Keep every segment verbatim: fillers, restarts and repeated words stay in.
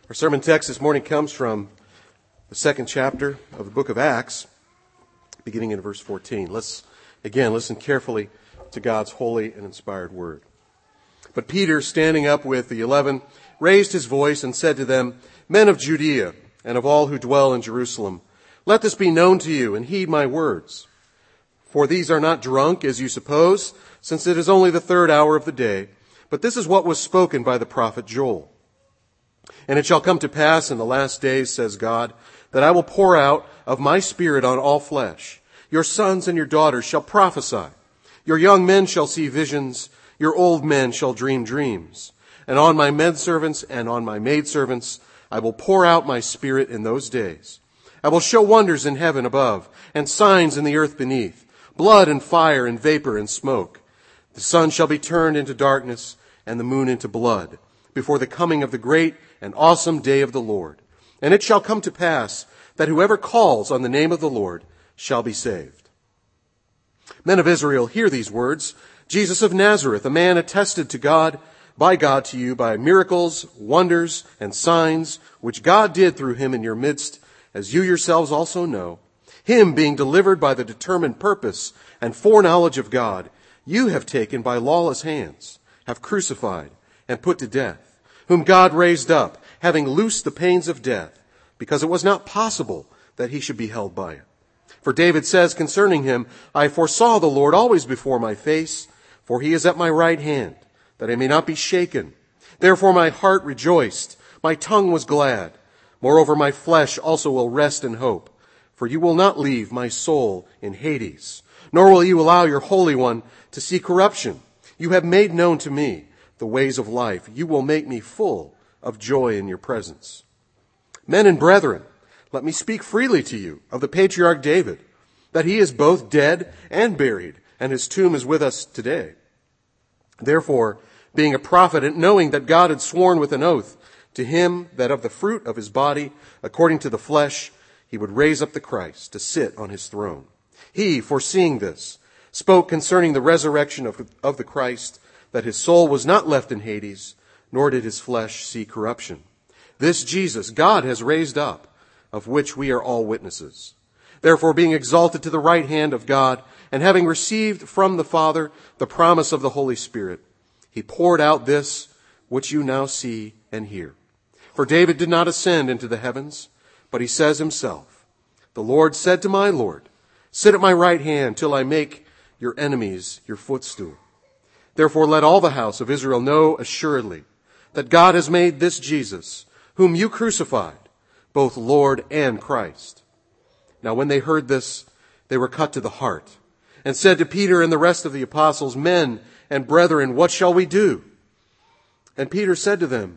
Our sermon text this morning comes from the second chapter of the book of Acts, beginning in verse fourteen. Let's, again, listen carefully to God's holy and inspired word. But Peter, standing up with the eleven, raised his voice and said to them, "Men of Judea, and of all who dwell in Jerusalem, let this be known to you, and heed my words. For these are not drunk, as you suppose, since it is only the third hour of the day, but this is what was spoken by the prophet Joel. And it shall come to pass in the last days, says God, that I will pour out of my Spirit on all flesh. Your sons and your daughters shall prophesy. Your young men shall see visions. Your old men shall dream dreams. And on my menservants and on my maidservants I will pour out my Spirit in those days. I will show wonders in heaven above and signs in the earth beneath, blood and fire and vapor and smoke. The sun shall be turned into darkness and the moon into blood before the coming of the great and awesome day of the Lord. And it shall come to pass that whoever calls on the name of the Lord shall be saved." Men of Israel, hear these words. Jesus of Nazareth, a man attested to God, by God to you by miracles, wonders, and signs, which God did through him in your midst, as you yourselves also know. Him being delivered by the determined purpose and foreknowledge of God, you have taken by lawless hands, have crucified and put to death, whom God raised up, having loosed the pains of death, because it was not possible that he should be held by it. For David says concerning him, I foresaw the Lord always before my face, for he is at my right hand, that I may not be shaken. Therefore my heart rejoiced, my tongue was glad. Moreover my flesh also will rest in hope, for you will not leave my soul in Hades, nor will you allow your Holy One to see corruption. You have made known to me the ways of life. You will make me full of joy in your presence. Men and brethren, let me speak freely to you of the patriarch David, that he is both dead and buried, and his tomb is with us today. Therefore, being a prophet, and knowing that God had sworn with an oath to him that of the fruit of his body, according to the flesh, he would raise up the Christ to sit on his throne. He, foreseeing this, spoke concerning the resurrection of, of the Christ, that his soul was not left in Hades, nor did his flesh see corruption. This Jesus God has raised up, of which we are all witnesses. Therefore, being exalted to the right hand of God, and having received from the Father the promise of the Holy Spirit, he poured out this which you now see and hear. For David did not ascend into the heavens, but he says himself, the Lord said to my Lord, sit at my right hand till I make your enemies your footstool. Therefore let all the house of Israel know assuredly that God has made this Jesus, whom you crucified, both Lord and Christ. Now when they heard this, they were cut to the heart, and said to Peter and the rest of the apostles, Men and brethren, what shall we do? And Peter said to them,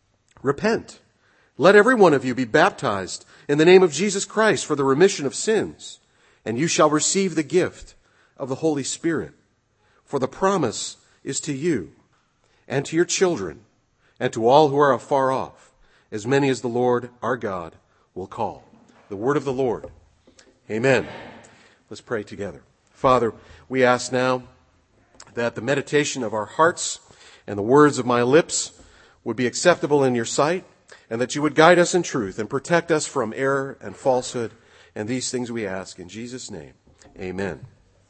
Repent. Let every one of you be baptized in the name of Jesus Christ for the remission of sins, and you shall receive the gift of the Holy Spirit. For the promise is to you and to your children and to all who are afar off, as many as the Lord our God will call. The word of the Lord. Amen. Let's pray together. Father, we ask now that the meditation of our hearts and the words of my lips would be acceptable in your sight, and that you would guide us in truth and protect us from error and falsehood. And these things we ask in Jesus' name. Amen.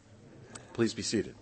Please be seated.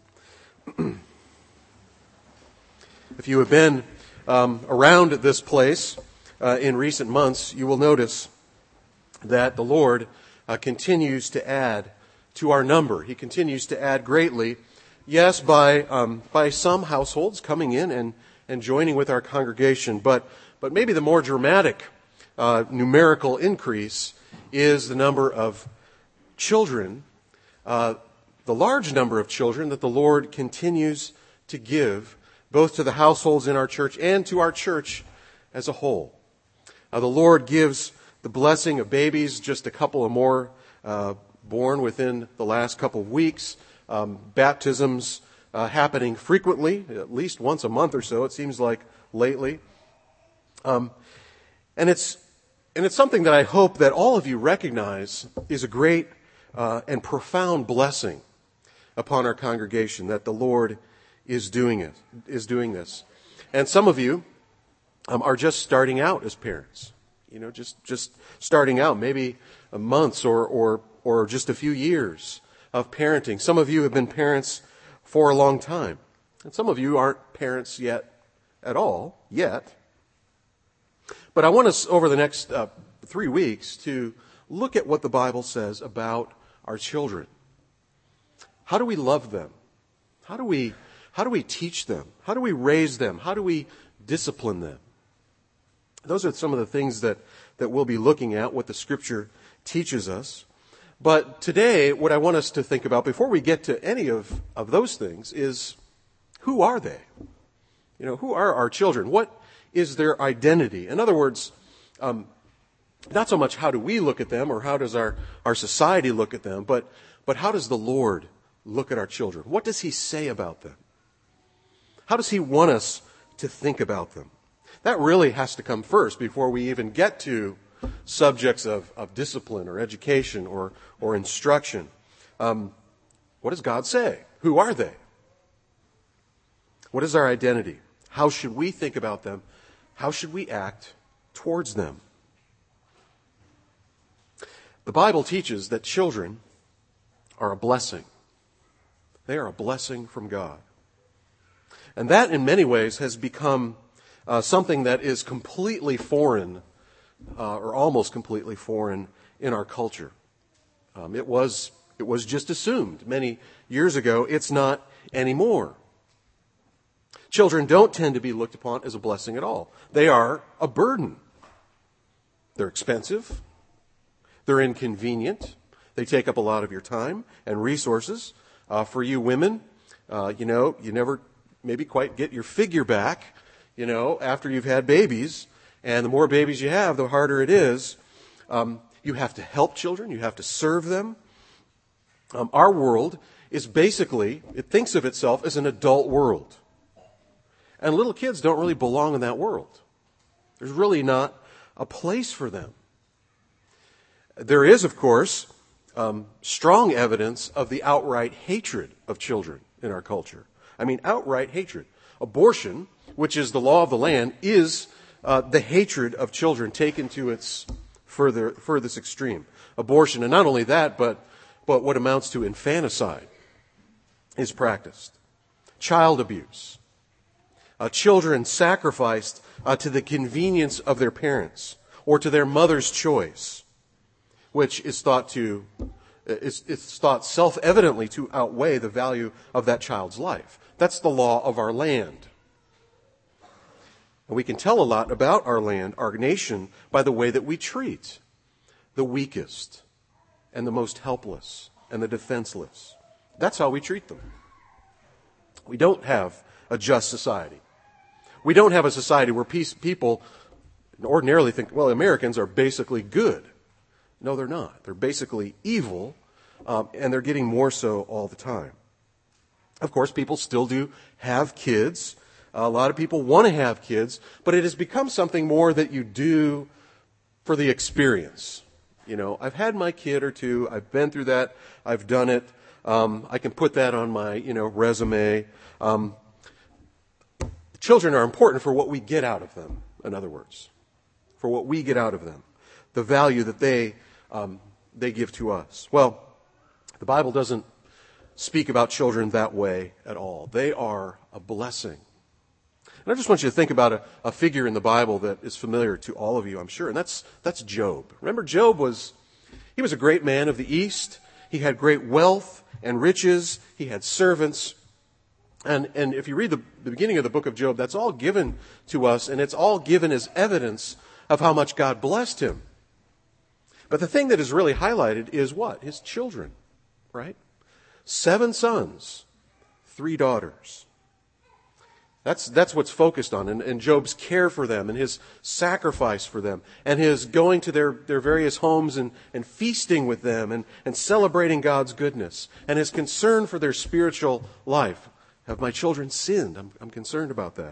If you have been um, around this place uh, in recent months, you will notice that the Lord uh, continues to add to our number. He continues to add greatly, yes, by um, by some households coming in and, and joining with our congregation, but but maybe the more dramatic uh, numerical increase is the number of children, uh, the large number of children that the Lord continues to give both to the households in our church and to our church as a whole. Uh, the Lord gives the blessing of babies, just a couple of more uh, born within the last couple of weeks, um, baptisms uh, happening frequently, at least once a month or so, it seems like lately. Um, and it's and it's something that I hope that all of you recognize is a great uh, and profound blessing upon our congregation, that the Lord is doing it, is doing this. And some of you um, are just starting out as parents. You know, just, just starting out, maybe months or, or, or just a few years of parenting. Some of you have been parents for a long time. And some of you aren't parents yet at all, yet. But I want us, over the next uh, three weeks, to look at what the Bible says about our children. How do we love them? How do we, how do we teach them? How do we raise them? How do we discipline them? Those are some of the things that, that we'll be looking at, what the Scripture teaches us. But today, what I want us to think about, before we get to any of, of those things, is who are they? You know, who are our children? What is their identity? In other words, um, not so much how do we look at them or how does our, our society look at them, but, but how does the Lord look at our children? What does He say about them? How does He want us to think about them? That really has to come first before we even get to subjects of, of discipline or education or, or instruction. Um, what does God say? Who are they? What is our identity? How should we think about them? How should we act towards them? The Bible teaches that children are a blessing. They are a blessing from God. And that, in many ways, has become uh, something that is completely foreign, uh, or almost completely foreign, in our culture. Um, it was it was just assumed many years ago. It's not anymore. Children don't tend to be looked upon as a blessing at all. They are a burden. They're expensive. They're inconvenient. They take up a lot of your time and resources. Uh, for you women, uh, you know, you never maybe quite get your figure back, you know, after you've had babies. And the more babies you have, the harder it is. Um, you have to help children. You have to serve them. Um, our world is basically, it thinks of itself as an adult world. And little kids don't really belong in that world. There's really not a place for them. There is, of course, um, strong evidence of the outright hatred of children in our culture. I mean, outright hatred. Abortion, which is the law of the land, is uh, the hatred of children taken to its further furthest extreme. Abortion, and not only that, but, but what amounts to infanticide is practiced. Child abuse. Uh, children sacrificed uh, to the convenience of their parents or to their mother's choice, which is thought to is, is thought self-evidently to outweigh the value of that child's life. That's the law of our land. And we can tell a lot about our land, our nation, by the way that we treat the weakest and the most helpless and the defenseless. That's how we treat them. We don't have a just society. We don't have a society where peace, people ordinarily think, well, Americans are basically good. No, they're not. They're basically evil, um, and they're getting more so all the time. Of course, people still do have kids. A lot of people want to have kids, but it has become something more that you do for the experience. You know, I've had my kid or two. I've been through that. I've done it. Um, I can put that on my, you know, resume. Um, children are important for what we get out of them, in other words, for what we get out of them, the value that they um, they give to us. Well, the Bible doesn't speak about children that way at all. They are a blessing. And I just want you to think about a, a figure in the Bible that is familiar to all of you, I'm sure, and that's that's Job. Remember, Job was, he was a great man of the East. He had great wealth and riches. He had servants. And, and if you read the, the beginning of the book of Job, that's all given to us, and it's all given as evidence of how much God blessed him. But the thing that is really highlighted is what? His children, right? Seven sons, three daughters. That's, that's what's focused on, and, and Job's care for them, and his sacrifice for them, and his going to their, their various homes and, and feasting with them, and, and celebrating God's goodness, and his concern for their spiritual life. Have my children sinned? I'm, I'm concerned about that.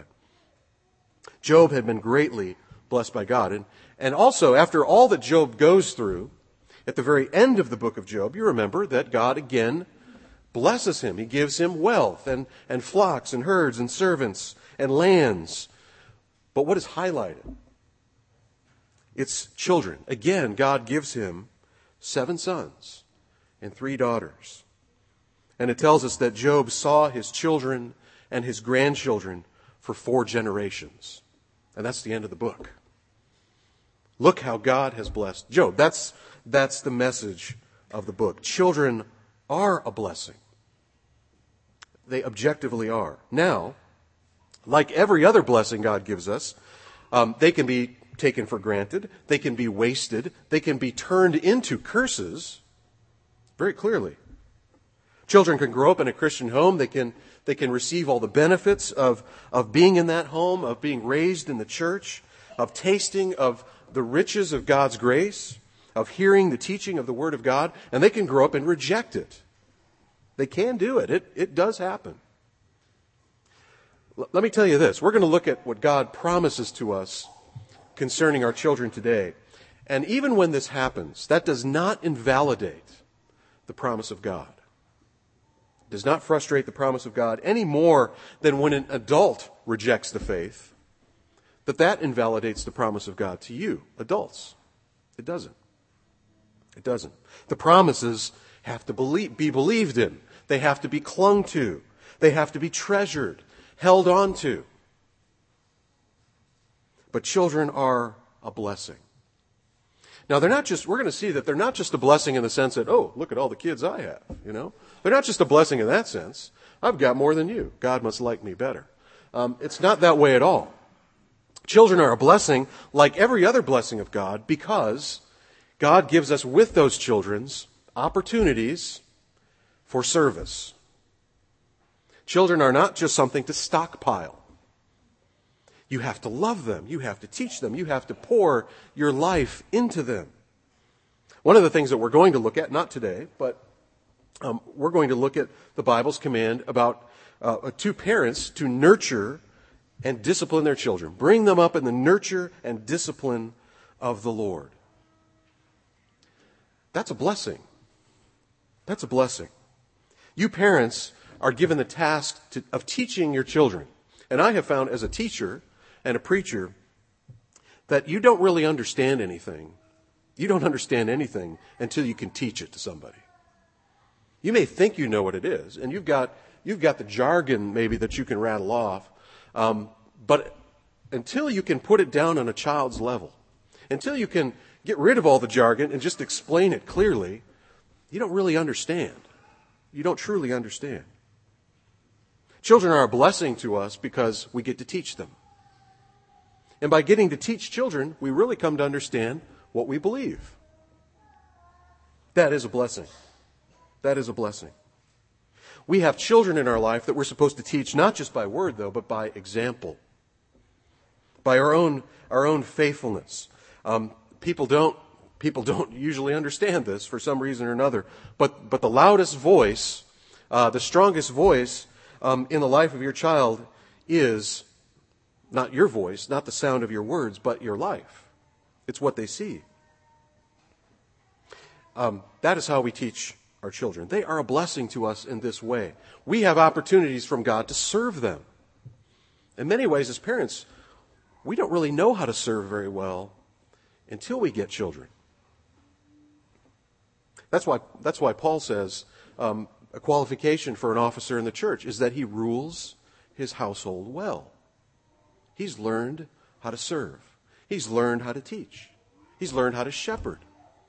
Job had been greatly blessed by God. And, and also, after all that Job goes through, at the very end of the book of Job, you remember that God again blesses him. He gives him wealth and, and flocks and herds and servants and lands. But what is highlighted? It's children. Again, God gives him seven sons and three daughters. And it tells us that Job saw his children and his grandchildren for four generations. And that's the end of the book. Look how God has blessed Job. That's, that's the message of the book. Children are a blessing. They objectively are. Now, like every other blessing God gives us, um, they can be taken for granted. They can be wasted. They can be turned into curses very clearly. Children can grow up in a Christian home. They can, they can receive all the benefits of, of being in that home, of being raised in the church, of tasting of the riches of God's grace, of hearing the teaching of the Word of God, and they can grow up and reject it. They can do it. It, it does happen. L- let me tell you this. We're going to look at what God promises to us concerning our children today. And even when this happens, that does not invalidate the promise of God. It does not frustrate the promise of God any more than when an adult rejects the faith, that that invalidates the promise of God to you, adults. It doesn't. It doesn't. The promises have to believe, be believed in. They have to be clung to. They have to be treasured, held on to. But children are a blessing. Now, they're not just, we're going to see that they're not just a blessing in the sense that, oh, look at all the kids I have, you know. They're not just a blessing in that sense. I've got more than you. God must like me better. Um, it's not that way at all. Children are a blessing like every other blessing of God because God gives us with those children's opportunities for service. Children are not just something to stockpile. You have to love them. You have to teach them. You have to pour your life into them. One of the things that we're going to look at, not today, but um, we're going to look at the Bible's command about uh, two parents to nurture and discipline their children. Bring them up in the nurture and discipline of the Lord. That's a blessing. That's a blessing. You parents are given the task to, of teaching your children. And I have found as a teacher and a preacher that you don't really understand anything. You don't understand anything until you can teach it to somebody. You may think you know what it is, and you've got you've got the jargon maybe that you can rattle off, um, but until you can put it down on a child's level, until you can get rid of all the jargon and just explain it clearly, you don't really understand. You don't truly understand. Children are a blessing to us because we get to teach them. And by getting to teach children, we really come to understand what we believe. That is a blessing. That is a blessing. We have children in our life that we're supposed to teach not just by word, though, but by example. By our own our own faithfulness. Um, people don't people don't usually understand this for some reason or another. But but the loudest voice, uh, the strongest voice um, in the life of your child is not your voice, not the sound of your words, but your life. It's what they see. Um, that is how we teach our children. They are a blessing to us in this way. We have opportunities from God to serve them. In many ways, as parents, we don't really know how to serve very well until we get children. That's why, that's why Paul says um, a qualification for an officer in the church is that he rules his household well. He's learned how to serve. He's learned how to teach. He's learned how to shepherd.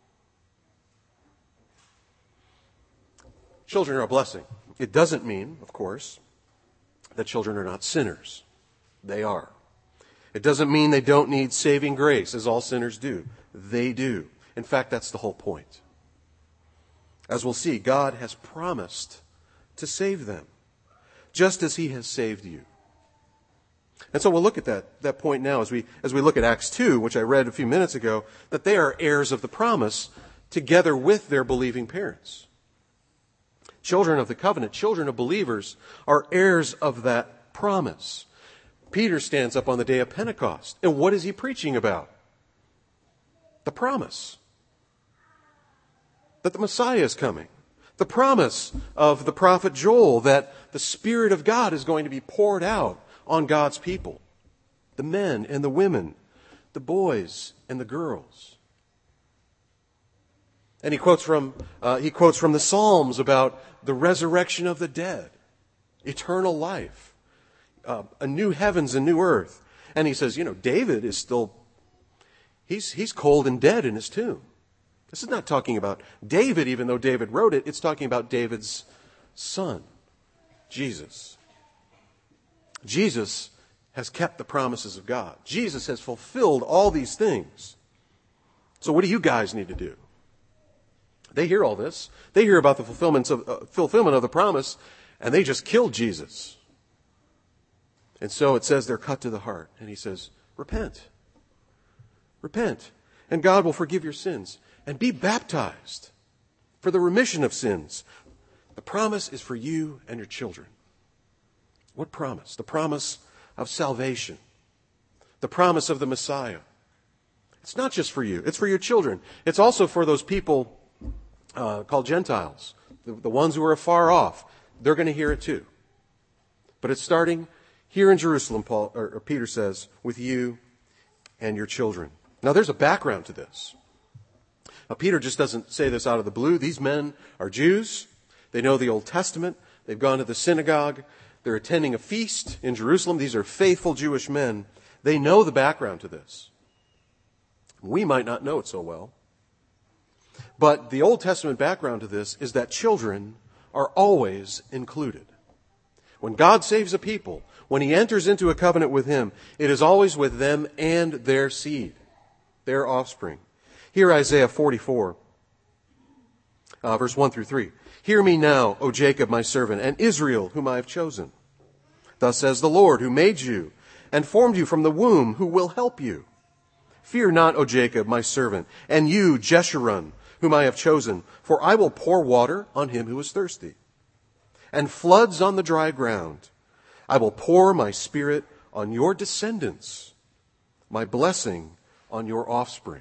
Children are a blessing. It doesn't mean, of course, that children are not sinners. They are. It doesn't mean they don't need saving grace, as all sinners do. They do. In fact, that's the whole point. As we'll see, God has promised to save them, just as He has saved you. And so we'll look at that, that point now as we, as we look at Acts two, which I read a few minutes ago, that they are heirs of the promise together with their believing parents. Children of the covenant, children of believers, are heirs of that promise. Peter stands up on the day of Pentecost. And what is he preaching about? The promise that the Messiah is coming. The promise of the prophet Joel that the Spirit of God is going to be poured out on God's people. the men and the women, the boys and the girls. And he quotes from uh, he quotes from the Psalms about the resurrection of the dead, eternal life, uh, a new heavens and new earth. And he says, you know, David is still, he's he's cold and dead in his tomb. This is not talking about David, even though David wrote it. It's talking about David's son, Jesus. Jesus has kept the promises of God. Jesus has fulfilled all these things. So what do you guys need to do? They hear all this. They hear about the fulfillment of, uh, fulfillment of the promise, and they just killed Jesus. And so it says they're cut to the heart. And he says, repent. Repent. And God will forgive your sins. And be baptized for the remission of sins. The promise is for you and your children. What promise? The promise of salvation. The promise of the Messiah. It's not just for you. It's for your children. It's also for those people uh, called Gentiles. The, the ones who are afar off. They're going to hear it too. But it's starting here in Jerusalem, Paul, or, or Peter says, with you and your children. Now there's a background to this. Now, Peter just doesn't say this out of the blue. These men are Jews. They know the Old Testament. They've gone to the synagogue. They're attending a feast in Jerusalem. These are faithful Jewish men. They know the background to this. We might not know it so well. But the Old Testament background to this is that children are always included. When God saves a people, when he enters into a covenant with him, it is always with them and their seed, their offspring. Hear Isaiah forty-four, uh, verse one through three. Hear me now, O Jacob, my servant, and Israel, whom I have chosen. Thus says the Lord, who made you and formed you from the womb, who will help you. Fear not, O Jacob, my servant, and you, Jeshurun, whom I have chosen, for I will pour water on him who is thirsty, and floods on the dry ground. I will pour my spirit on your descendants, my blessing on your offspring.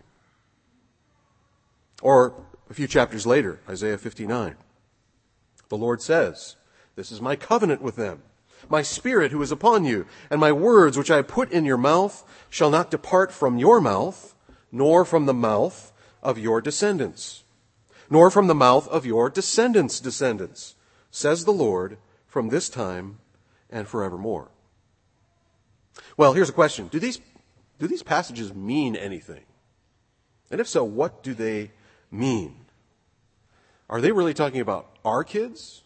Or a few chapters later, Isaiah fifty-nine. The Lord says, this is my covenant with them, my spirit who is upon you, and my words which I put in your mouth shall not depart from your mouth, nor from the mouth of your descendants, nor from the mouth of your descendants' descendants, says the Lord, from this time and forevermore. Well, here's a question. Do these, do these passages mean anything? And if so, what do they mean? Are they really talking about our kids?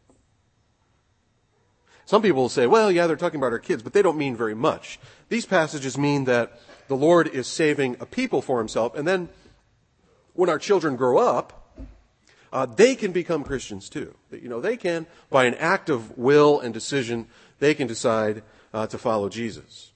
Some people will say, well, yeah, they're talking about our kids, but they don't mean very much. These passages mean that the Lord is saving a people for himself, and then when our children grow up, uh, they can become Christians too. You know, they can, by an act of will and decision, they can decide uh, to follow Jesus.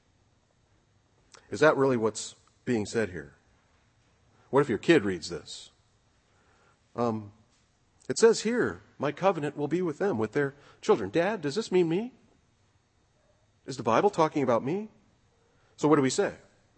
Is that really what's being said here? What if your kid reads this? Um, it says here, my covenant will be with them, with their children. Dad, does this mean me? Is the Bible talking about me? So what do we say?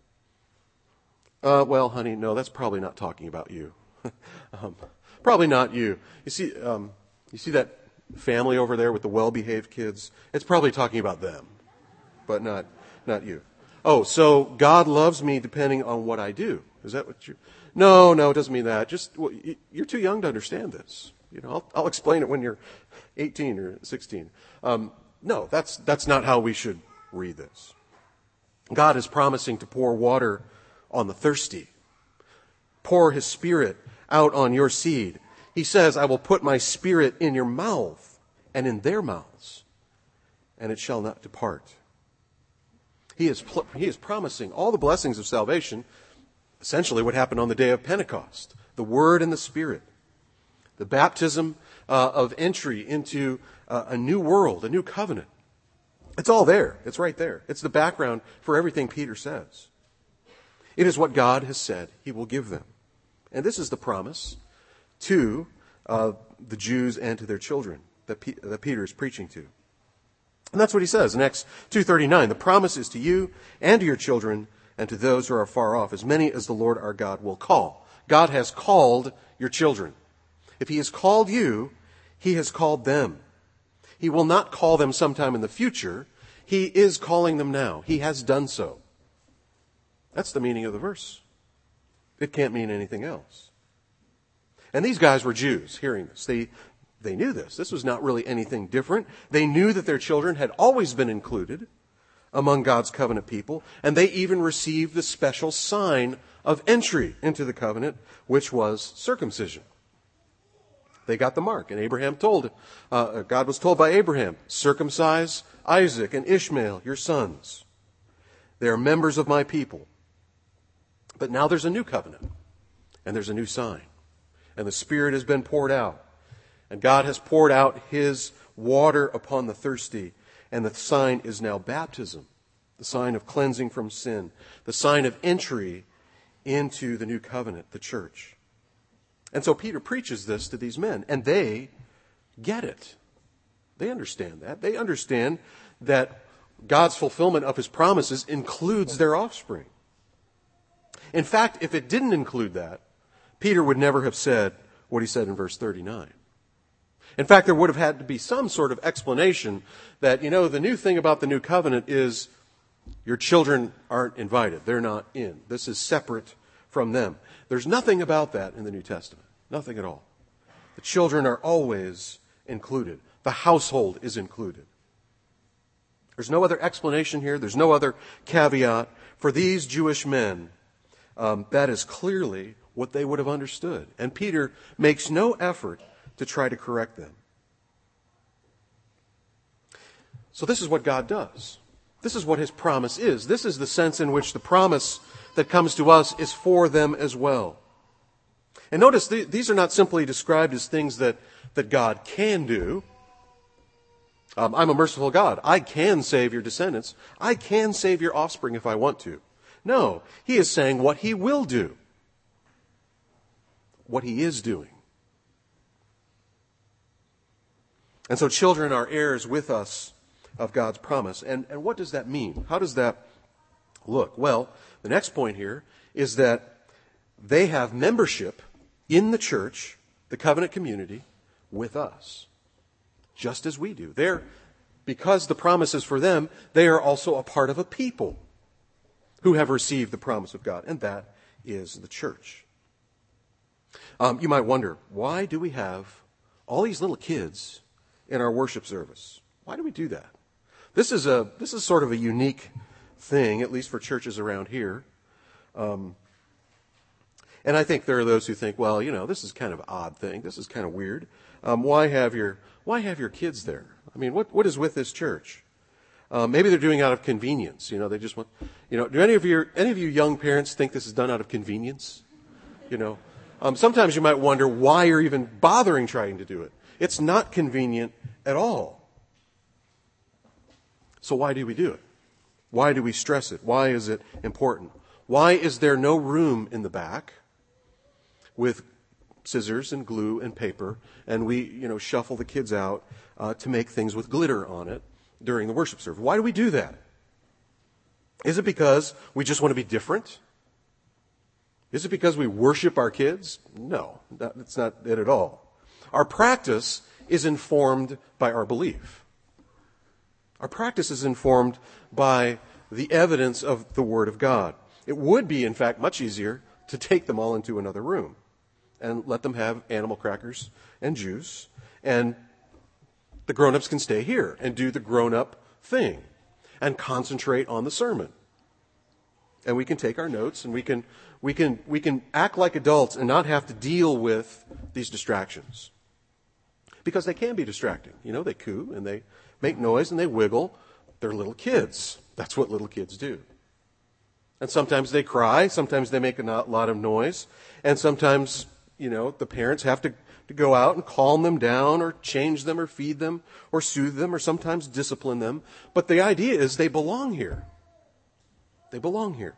Uh, well, honey, no, that's probably not talking about you. um, probably not you. You see, um, you see that family over there with the well-behaved kids? It's probably talking about them, but not, not you. Oh, so God loves me depending on what I do. Is that what you? No, no, it doesn't mean that. Just well, you're too young to understand this. You know, I'll, I'll explain it when you're eighteen or sixteen. Um, no, that's that's not how we should read this. God is promising to pour water on the thirsty, pour his spirit out on your seed. He says, I will put my spirit in your mouth and in their mouths, and it shall not depart. He is, pl- he is promising all the blessings of salvation, essentially what happened on the day of Pentecost, the Word and the Spirit, the baptism uh, of entry into uh, a new world, a new covenant. It's all there. It's right there. It's the background for everything Peter says. It is what God has said he will give them. And this is the promise to uh, the Jews and to their children that, P- that Peter is preaching to. And that's what he says in Acts two thirty-nine. The promise is to you and to your children and to those who are far off, as many as the Lord our God will call. God has called your children. If he has called you, he has called them. He will not call them sometime in the future. He is calling them now. He has done so. That's the meaning of the verse. It can't mean anything else. And these guys were Jews hearing this. They, they knew this. This was not really anything different. They knew that their children had always been included among God's covenant people, and they even received the special sign of entry into the covenant, which was circumcision. They got the mark, and Abraham told, uh, God was told by Abraham, circumcise Isaac and Ishmael, your sons. They are members of my people. But now there's a new covenant, and there's a new sign, and the Spirit has been poured out, and God has poured out His water upon the thirsty, and the sign is now baptism, the sign of cleansing from sin, the sign of entry into the new covenant, the church. And so Peter preaches this to these men, and they get it. They understand that. They understand that God's fulfillment of His promises includes their offspring. In fact, if it didn't include that, Peter would never have said what he said in verse thirty-nine. In fact, there would have had to be some sort of explanation that, you know, the new thing about the new covenant is your children aren't invited. They're not in. This is separate from them. There's nothing about that in the New Testament. Nothing at all. The children are always included. The household is included. There's no other explanation here. There's no other caveat. For these Jewish men, um, that is clearly what they would have understood. And Peter makes no effort to try to correct them. So this is what God does. This is what His promise is. This is the sense in which the promise that comes to us is for them as well. And notice th- these are not simply described as things that, that God can do. Um, I'm a merciful God. I can save your descendants. I can save your offspring if I want to. No, He is saying what He will do. What He is doing. And so children are heirs with us of God's promise. And, and what does that mean? How does that look? Well, the next point here is that they have membership in the church, the covenant community, with us, just as we do. They're, because the promise is for them, they are also a part of a people who have received the promise of God, and that is the church. Um, you might wonder, why do we have all these little kids in our worship service? Why do we do that? This is a this is sort of a unique thing, at least for churches around here. Um, and I think there are those who think, well, you know, this is kind of an odd thing. This is kind of weird. Um, why have your why have your kids there? I mean, what what is with this church? Uh, maybe they're doing it out of convenience. You know, they just want. You know, do any of your any of you young parents think this is done out of convenience? You know, um, sometimes you might wonder why you're even bothering trying to do it. It's not convenient at all. So why do we do it? Why do we stress it? Why is it important? Why is there no room in the back with scissors and glue and paper, and we, you know, shuffle the kids out uh, to make things with glitter on it during the worship service? Why do we do that? Is it because we just want to be different? Is it because we worship our kids? No, that's not it at all. Our practice is informed by our belief. Our practice is informed by the evidence of the Word of God. It would be, in fact, much easier to take them all into another room and let them have animal crackers and juice, and the grown-ups can stay here and do the grown-up thing and concentrate on the sermon. And we can take our notes and we can we can we can act like adults and not have to deal with these distractions. Because they can be distracting. You know, they coo and they make noise and they wiggle. They're little kids. That's what little kids do. And sometimes they cry. Sometimes they make a lot of noise. And sometimes, you know, the parents have to, to go out and calm them down or change them or feed them or soothe them or sometimes discipline them. But the idea is they belong here. They belong here.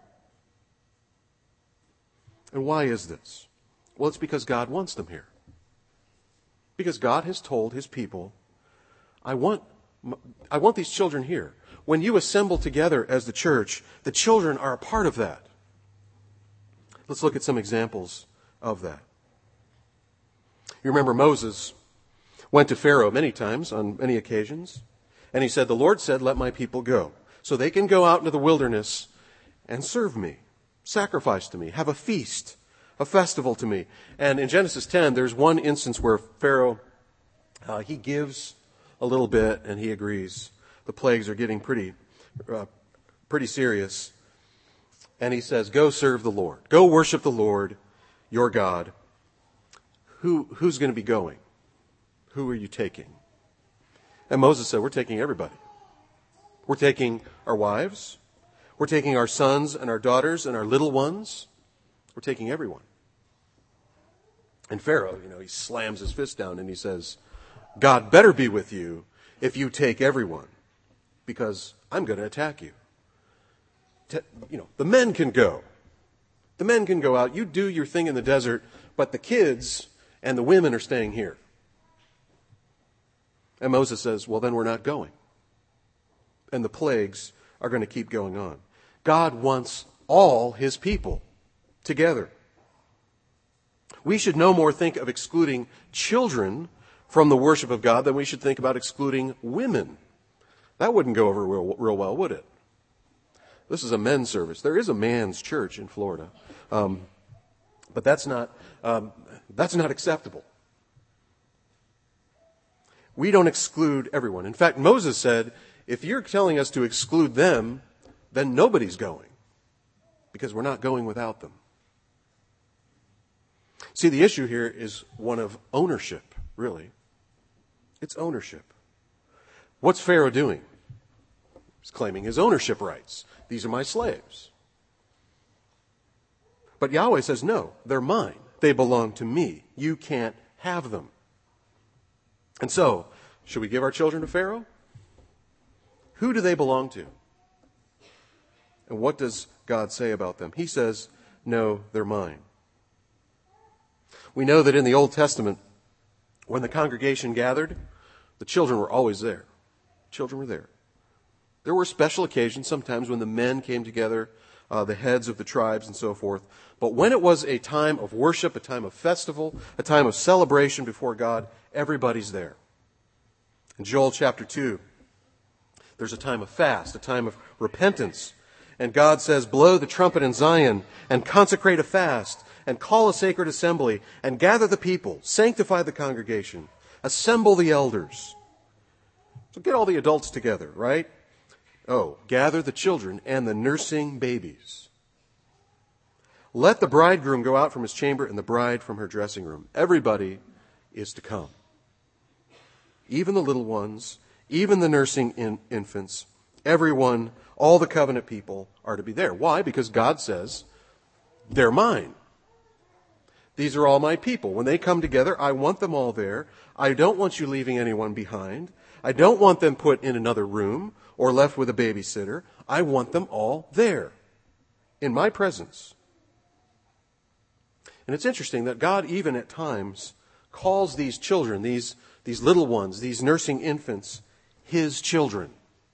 And why is this? Well, it's because God wants them here. Because God has told His people, I want, I want these children here. When you assemble together as the church, the children are a part of that. Let's look at some examples of that. You remember Moses went to Pharaoh many times, on many occasions, And he said, the Lord said, let my people go, so they can go out into the wilderness and serve me, sacrifice to me, have a feast, a festival to me. And in Genesis ten, there's one instance where Pharaoh, uh, he gives a little bit and he agrees. The plagues are getting pretty, uh, pretty serious. And he says, go serve the Lord. Go worship the Lord, your God. Who, who's going to be going? Who are you taking? And Moses said, we're taking everybody. We're taking our wives. We're taking our sons and our daughters and our little ones. We're taking everyone. And Pharaoh, you know, he slams his fist down and he says, God better be with you if you take everyone, because I'm going to attack you. Te- you know, the men can go. The men can go out. You do your thing in the desert, but the kids and the women are staying here. And Moses says, well, then we're not going. And the plagues are going to keep going on. God wants all his people together. We should no more think of excluding children from the worship of God than we should think about excluding women. That wouldn't go over real, real well, would it? This is a men's service. There is a man's church in Florida. Um, but that's not, um, that's not acceptable. We don't exclude everyone. In fact, Moses said, if you're telling us to exclude them, then nobody's going, because we're not going without them. See, the issue here is one of ownership, really. It's ownership. What's Pharaoh doing? He's claiming his ownership rights. These are my slaves. But Yahweh says, no, they're mine. They belong to me. You can't have them. And so, should we give our children to Pharaoh? Who do they belong to? And what does God say about them? He says, no, they're mine. We know that in the Old Testament, when the congregation gathered, the children were always there. Children were there. There were special occasions, sometimes when the men came together, uh, the heads of the tribes and so forth. But when it was a time of worship, a time of festival, a time of celebration before God, everybody's there. In Joel chapter two, there's a time of fast, a time of repentance. And God says, blow the trumpet in Zion and consecrate a fast and call a sacred assembly and gather the people, sanctify the congregation, assemble the elders. So get all the adults together, right? Oh, gather the children and the nursing babies. Let the bridegroom go out from his chamber and the bride from her dressing room. Everybody is to come. Even the little ones, even the nursing in infants, everyone, all the covenant people are to be there. Why? Because God says, they're mine. These are all my people. When they come together, I want them all there. I don't want you leaving anyone behind. I don't want them put in another room or left with a babysitter. I want them all there in my presence. And it's interesting that God even at times calls these children, these, these little ones, these nursing infants, his children.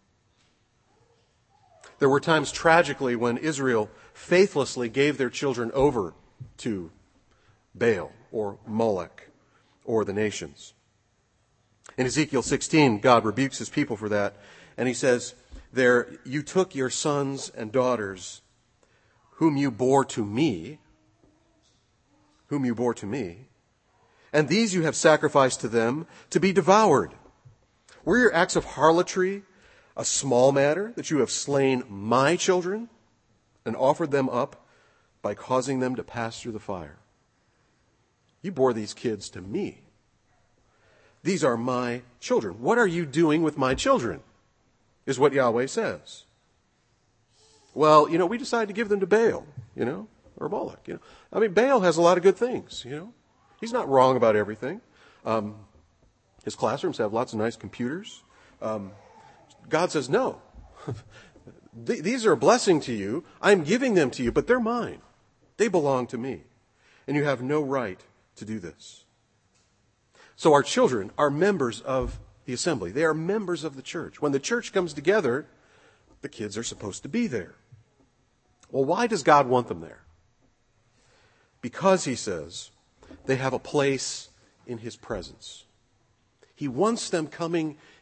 There were times tragically when Israel faithlessly gave their children over to Baal or Molech or the nations. In Ezekiel sixteen, God rebukes his people for that. And he says, there, you took your sons and daughters whom you bore to me, whom you bore to me, and these you have sacrificed to them to be devoured. Were your acts of harlotry a small matter, that you have slain my children and offered them up by causing them to pass through the fire? You bore these kids to me. These are my children. What are you doing with my children? Is what Yahweh says. Well, you know, we decided to give them to Baal, you know, or Moloch, you know. I mean, Baal has a lot of good things, you know. He's not wrong about everything. Um, his classrooms have lots of nice computers. Um, God says, no. These are a blessing to you. I'm giving them to you, but they're mine. They belong to me. And you have no right to do this. So our children are members of the assembly. They are members of the church. When the church comes together, the kids are supposed to be there. Well, why does God want them there? Because, he says, they have a place in his presence. He wants them coming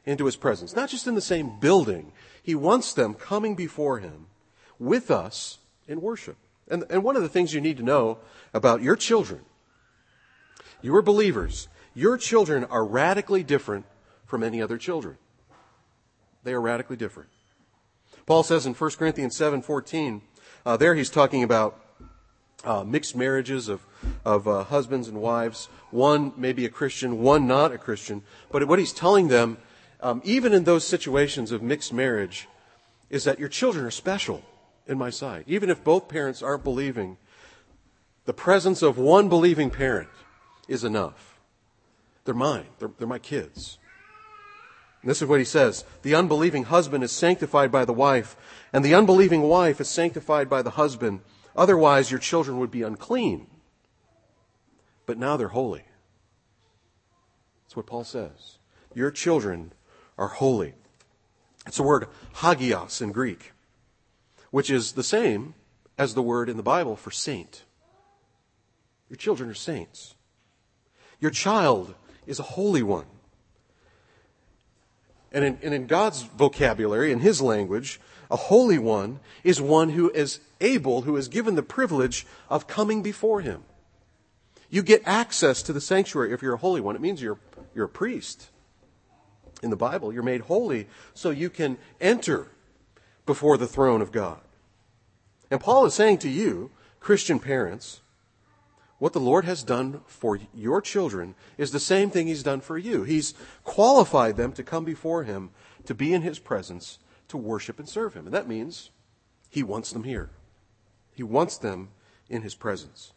into his presence. Not just in the same building. He wants them coming before him with us in worship. And, and one of the things you need to know about your children, your believers, your children are radically different from any other children. They are radically different. Paul says in First Corinthians seven fourteen, uh, there he's talking about uh, mixed marriages of, of uh, husbands and wives. One may be a Christian, one not a Christian. But what he's telling them, um, even in those situations of mixed marriage, is that your children are special in my sight. Even if both parents aren't believing, the presence of one believing parent is enough. They're mine. They're, they're my kids. And this is what he says. The unbelieving husband is sanctified by the wife, and the unbelieving wife is sanctified by the husband. Otherwise, your children would be unclean. But now they're holy. That's what Paul says. Your children are holy. It's the word hagios in Greek, which is the same as the word in the Bible for saint. Your children are saints. Your child is a holy one. And in, and in God's vocabulary, in his language, a holy one is one who is able, who is given the privilege of coming before him. You get access to the sanctuary if you're a holy one. It means you're, you're a priest. In the Bible, you're made holy so you can enter before the throne of God. And Paul is saying to you, Christian parents, what the Lord has done for your children is the same thing he's done for you. He's qualified them to come before him, to be in his presence, to worship and serve him. And that means he wants them here. He wants them in his presence.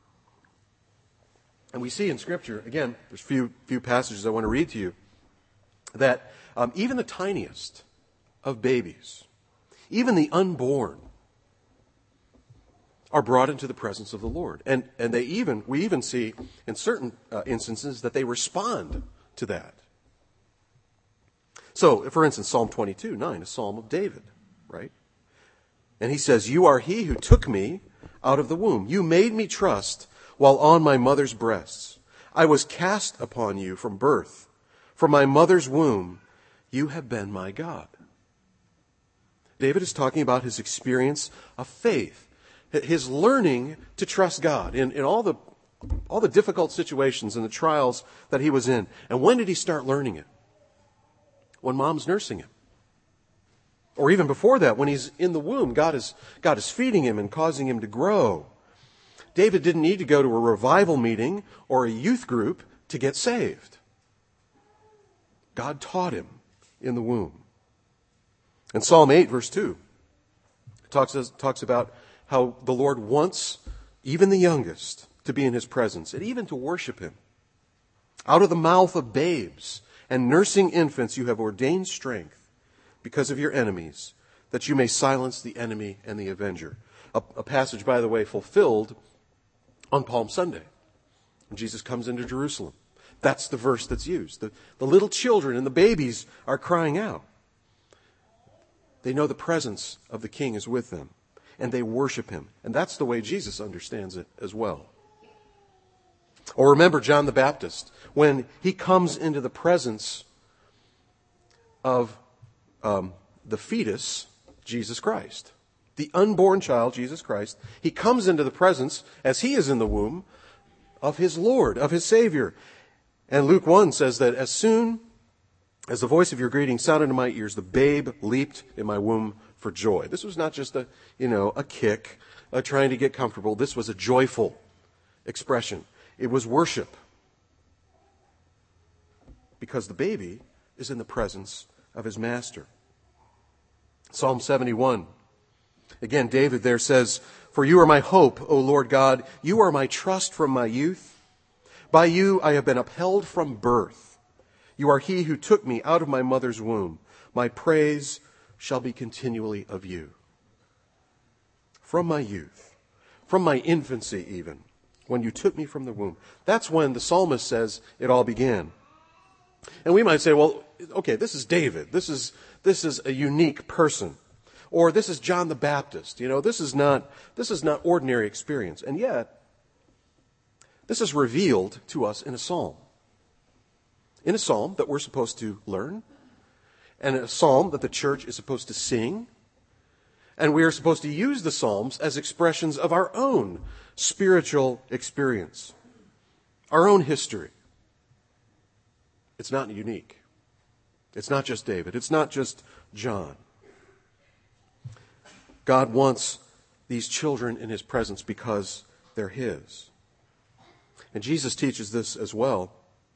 And we see in Scripture, again, there's a few, few passages I want to read to you, that um, even the tiniest of babies, even the unborn, are brought into the presence of the Lord. And and they even we even see in certain uh, instances that they respond to that. So, for instance, Psalm twenty-two, nine, a psalm of David, right? And he says, "You are he who took me out of the womb. You made me trust while on my mother's breasts. I was cast upon you from birth. From my mother's womb, you have been my God." David is talking about his experience of faith, his learning to trust God in, in all the all the difficult situations and the trials that he was in. And when did he start learning it? When mom's nursing him. Or even before that, when he's in the womb, God is, God is feeding him and causing him to grow. David didn't need to go to a revival meeting or a youth group to get saved. God taught him in the womb. And Psalm eight, verse two, talks, talks about how the Lord wants even the youngest to be in his presence and even to worship him. Out of the mouth of babes and nursing infants you have ordained strength because of your enemies, that you may silence the enemy and the avenger. A, a passage, by the way, fulfilled on Palm Sunday, when Jesus comes into Jerusalem. That's the verse that's used. The, the little children and the babies are crying out. They know the presence of the King is with them, and they worship him. And that's the way Jesus understands it as well. Or remember John the Baptist, when he comes into the presence of um, the fetus, Jesus Christ. The unborn child, Jesus Christ. He comes into the presence, as he is in the womb, of his Lord, of his Savior. And Luke one says that as soon as the voice of your greeting sounded in my ears, the babe leaped in my womb for joy. This was not just a, you know, a kick, uh, trying to get comfortable. This was a joyful expression. It was worship. Because the baby is in the presence of his master. Psalm seventy-one. Again, David there says, "For you are my hope, O Lord God. You are my trust from my youth. By you I have been upheld from birth. You are he who took me out of my mother's womb. My praise shall be continually of you." From my youth, from my infancy even, when you took me from the womb. That's when the psalmist says it all began. And we might say, well, okay, this is David. This is, this is a unique person. Or this is John the Baptist. You know, this is not, this is not ordinary experience. And yet, this is revealed to us in a psalm. In a psalm that we're supposed to learn and a psalm that the church is supposed to sing. And we are supposed to use the Psalms as expressions of our own spiritual experience, our own history. It's not unique. It's not just David. It's not just John. God wants these children in his presence because they're his. And Jesus teaches this as well.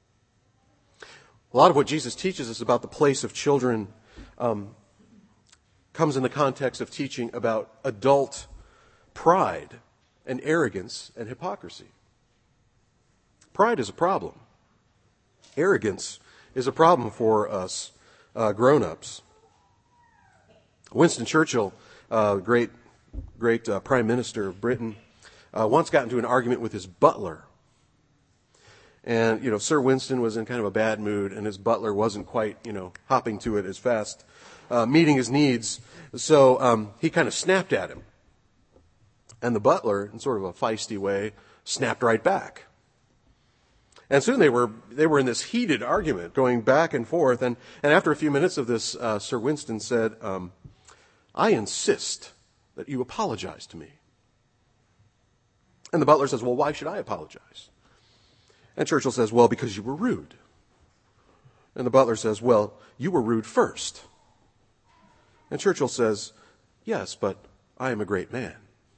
A lot of what Jesus teaches us about the place of children um, comes in the context of teaching about adult pride and arrogance and hypocrisy. Pride is a problem. Arrogance is a problem for us uh, grown-ups. Winston Churchill, uh, great, great uh, Prime Minister of Britain, uh, once got into an argument with his butler. And, you know, Sir Winston was in kind of a bad mood, and his butler wasn't quite, you know, hopping to it as fast, uh, meeting his needs. So um, he kind of snapped at him. And the butler, in sort of a feisty way, snapped right back. And soon they were they were in this heated argument, going back and forth. And, and after a few minutes of this, uh, Sir Winston said, um, I insist that you apologize to me. And the butler says, well, why should I apologize? And Churchill says, well, because you were rude. And the butler says, well, you were rude first. And Churchill says, yes, but I am a great man.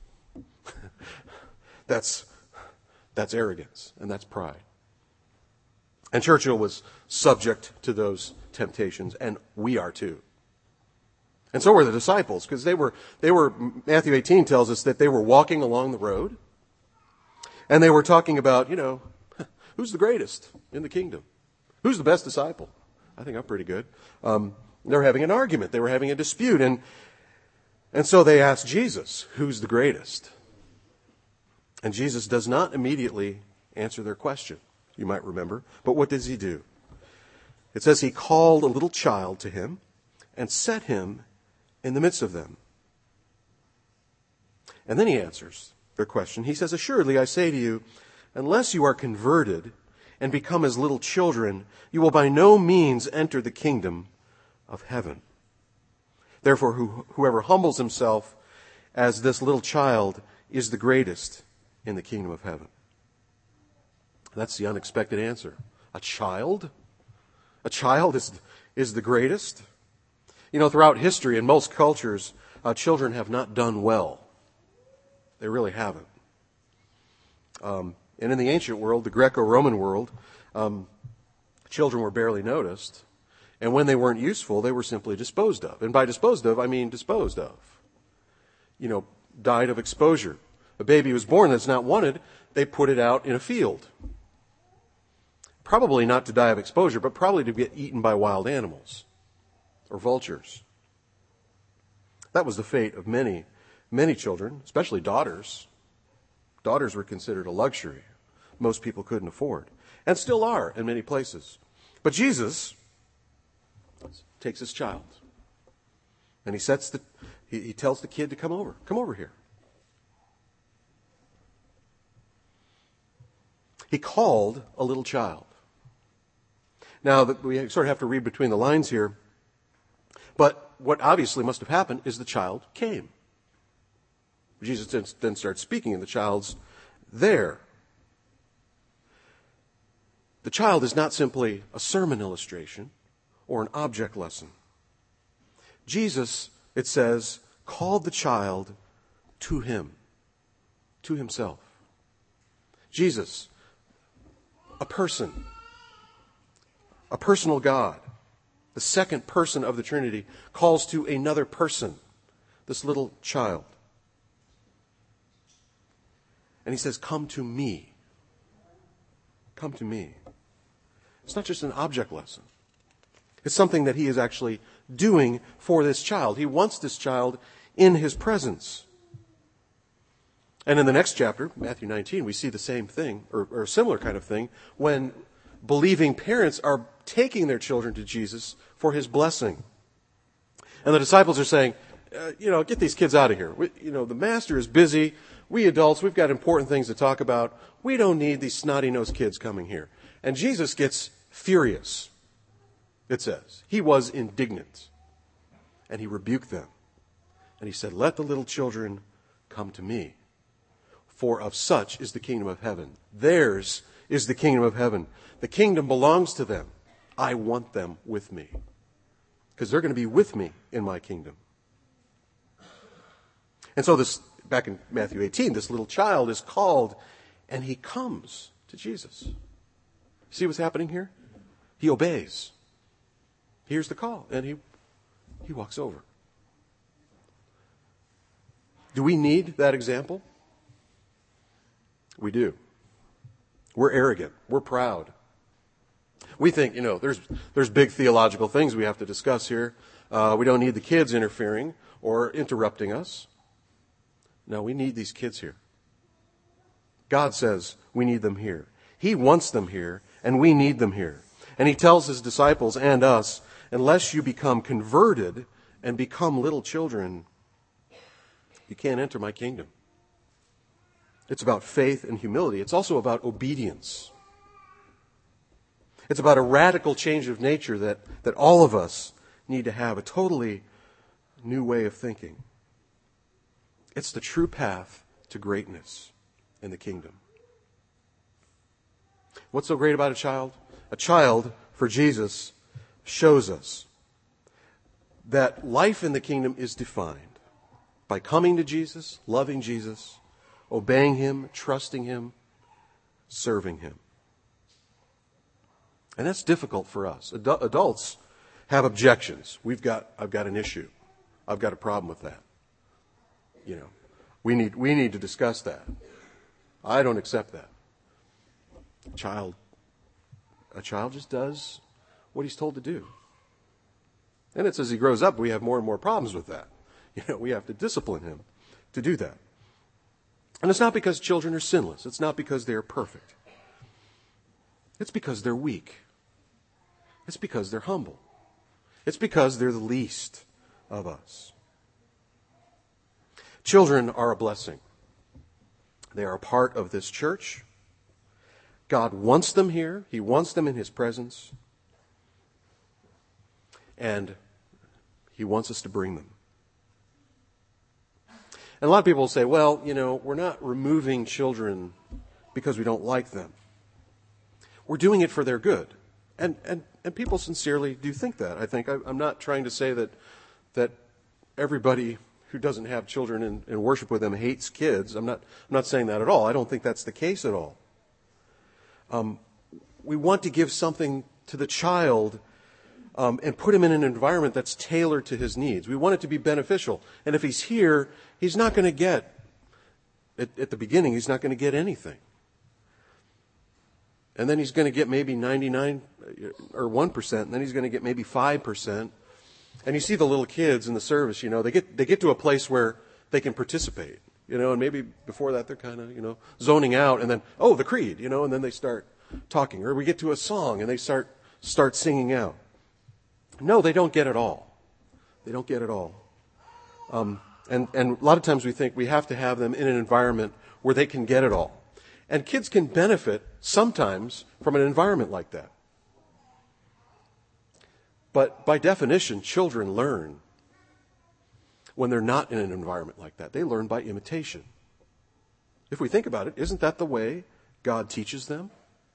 that's, that's arrogance, and that's pride. And Churchill was subject to those temptations, and we are too. And so were the disciples, because they were, they were, Matthew eighteen tells us that they were walking along the road, and they were talking about, you know, who's the greatest in the kingdom? Who's the best disciple? I think I'm pretty good. Um, they were having an argument. They were having a dispute. And, and so they asked Jesus, who's the greatest? And Jesus does not immediately answer their question, you might remember. But what does he do? It says he called a little child to him and set him in the midst of them. And then he answers their question. He says, assuredly, I say to you, unless you are converted and become as little children, you will by no means enter the kingdom of heaven. Therefore, who, whoever humbles himself as this little child is the greatest in the kingdom of heaven. That's the unexpected answer. A child? A child is, is the greatest? You know, throughout history, in most cultures, uh, children have not done well. They really haven't. Um, and in the ancient world, the Greco-Roman world, um, children were barely noticed. And when they weren't useful, they were simply disposed of. And by disposed of, I mean disposed of. You know, died of exposure. A baby was born that's not wanted, they put it out in a field. Probably not to die of exposure, but probably to get eaten by wild animals or vultures. That was the fate of many, many children, especially daughters. Daughters were considered a luxury most people couldn't afford, and still are in many places. But Jesus takes his child, and he sets the, he, he tells the kid to come over. Come over here. He called a little child. Now, we sort of have to read between the lines here, but what obviously must have happened is the child came. Jesus then starts speaking, and the child's there. The child is not simply a sermon illustration or an object lesson. Jesus, it says, called the child to him, to himself. Jesus, a person, a personal God, the second person of the Trinity, calls to another person, this little child. And he says, come to me. Come to me. It's not just an object lesson. It's something that he is actually doing for this child. He wants this child in his presence. And in the next chapter, Matthew nineteen, we see the same thing, or, or a similar kind of thing, when believing parents are taking their children to Jesus for his blessing. And the disciples are saying, uh, you know, get these kids out of here. We, you know, the master is busy. We adults, we've got important things to talk about. We don't need these snotty-nosed kids coming here. And Jesus gets furious. it says. He was indignant, and he rebuked them. And he said, "Let the little children come to me, for of such is the kingdom of heaven." Theirs is the kingdom of heaven. The kingdom belongs to them. I want them with me, because they're going to be with me in my kingdom. And so this, back in Matthew eighteen, this little child is called, and he comes to Jesus. See what's happening here? He obeys. He hears the call, and he, he walks over. Do we need that example? We do. We're arrogant. We're proud. We think, you know, there's there's big theological things we have to discuss here. Uh, we don't need the kids interfering or interrupting us. No, we need these kids here. God says we need them here. He wants them here, and we need them here. And he tells his disciples and us, unless you become converted and become little children, you can't enter my kingdom. It's about faith and humility. It's also about obedience. It's about a radical change of nature that, that all of us need to have, a totally new way of thinking. It's the true path to greatness in the kingdom. What's so great about a child? A child, for Jesus, shows us that life in the kingdom is defined by coming to Jesus, loving Jesus, obeying him, trusting him, serving him. And that's difficult for us. Adu- adults have objections. We've got, I've got an issue. I've got a problem with that. You know, we need, we need to discuss that. I don't accept that. A child, a child just does what he's told to do. And it's as he grows up, we have more and more problems with that. You know, we have to discipline him to do that. And it's not because children are sinless. It's not because they are perfect. It's because they're weak. It's because they're humble. It's because they're the least of us. Children are a blessing. They are a part of this church. God wants them here. He wants them in his presence. And he wants us to bring them. And a lot of people will say, well, you know, we're not removing children because we don't like them. We're doing it for their good. And and, and people sincerely do think that. I think I, I'm not trying to say that that everybody who doesn't have children and, and worship with them hates kids. I'm not I'm not saying that at all. I don't think that's the case at all. Um, we want to give something to the child um, and put him in an environment that's tailored to his needs. We want it to be beneficial. And if he's here, he's not going to get, at, at the beginning, he's not going to get anything. And then he's going to get maybe ninety-nine or one percent, and then he's going to get maybe five percent. And you see the little kids in the service, you know, they get they get to a place where they can participate, you know, and maybe before that they're kind of, you know, zoning out, and then, oh, the creed, you know, and then they start talking. Or we get to a song and they start start singing out. No, they don't get it all. They don't get it all. Um, and, and a lot of times we think we have to have them in an environment where they can get it all. And kids can benefit sometimes from an environment like that. But by definition, children learn when they're not in an environment like that. They learn by imitation. If we think about it, isn't that the way God teaches them?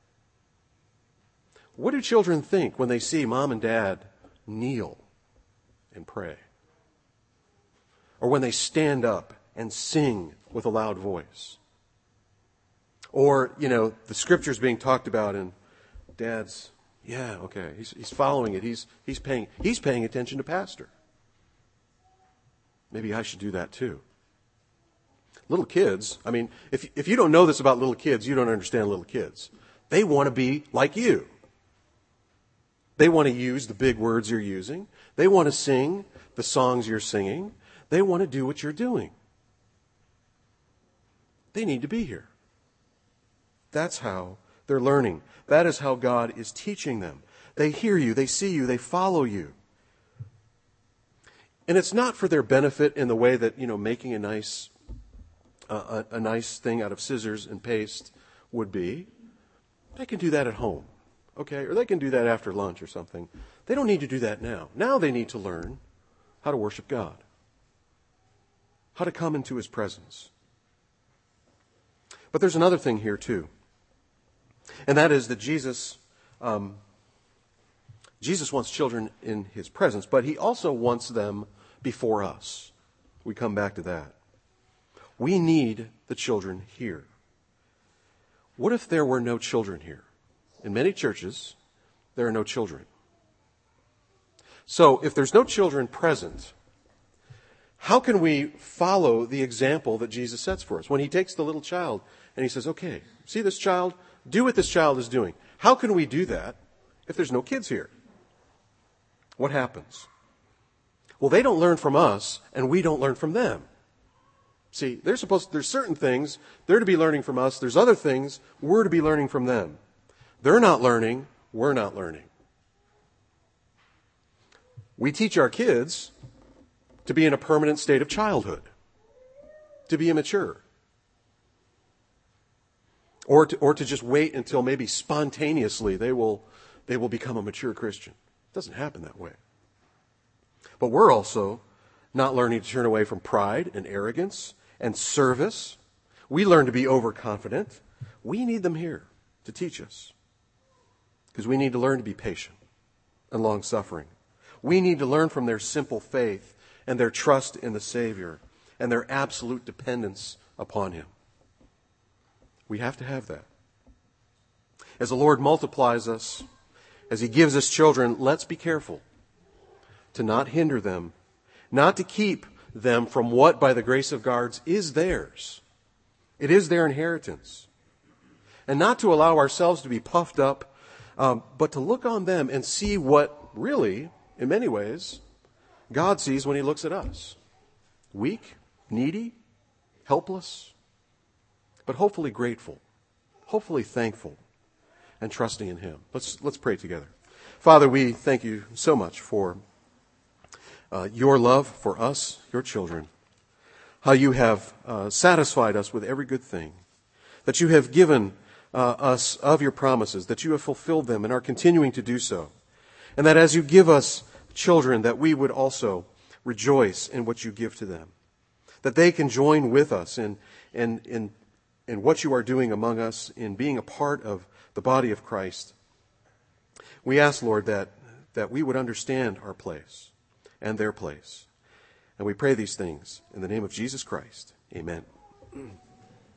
What do children think when they see mom and dad kneel and pray? Or when they stand up and sing with a loud voice? Or, you know, the scripture's being talked about and dad's, yeah, okay, he's, he's following it. He's, he's paying, he's paying attention to pastor. Maybe I should do that too. Little kids, I mean, if, if you don't know this about little kids, you don't understand little kids. They want to be like you. They want to use the big words you're using. They want to sing the songs you're singing. They want to do what you're doing. They need to be here. That's how they're learning. That is how God is teaching them. They hear you, they see you, they follow you. And it's not for their benefit in the way that, you know, making a nice uh, a, a nice thing out of scissors and paste would be. They can do that at home, okay? Or they can do that after lunch or something. They don't need to do that now. Now they need to learn how to worship God, how to come into His presence. But there's another thing here too, and that is that Jesus, um, Jesus wants children in His presence, but He also wants them before us. We come back to that. We need the children here. What if there were no children here? In many churches, there are no children. So if there's no children present, how can we follow the example that Jesus sets for us? When He takes the little child and He says, okay, see this child? Do what this child is doing. How can we do that if there's no kids here? What happens? Well, they don't learn from us, and we don't learn from them. See, they're supposed to, there's certain things they're to be learning from us. There's other things we're to be learning from them. They're not learning. We're not learning. We teach our kids to be in a permanent state of childhood, to be immature, or to, or to just wait until maybe spontaneously they will, they will become a mature Christian. It doesn't happen that way. But we're also not learning to turn away from pride and arrogance and service. We learn to be overconfident. We need them here to teach us, because we need to learn to be patient and long-suffering. We need to learn from their simple faith and their trust in the Savior and their absolute dependence upon Him. We have to have that. As the Lord multiplies us, as He gives us children, let's be careful to not hinder them, not to keep them from what, by the grace of God, is theirs. It is their inheritance. And not to allow ourselves to be puffed up, um, but to look on them and see what really, in many ways, God sees when He looks at us. Weak, needy, helpless, but hopefully grateful, hopefully thankful, and trusting in Him. Let's, let's pray together. Father, we thank You so much for Uh, Your love for us, Your children, how You have uh, satisfied us with every good thing, that You have given uh, us of Your promises, that You have fulfilled them and are continuing to do so, and that as You give us children, that we would also rejoice in what You give to them, that they can join with us in, in, in, in what You are doing among us, in being a part of the body of Christ. We ask, Lord, that, that we would understand our place and their place. And we pray these things in the name of Jesus Christ. Amen.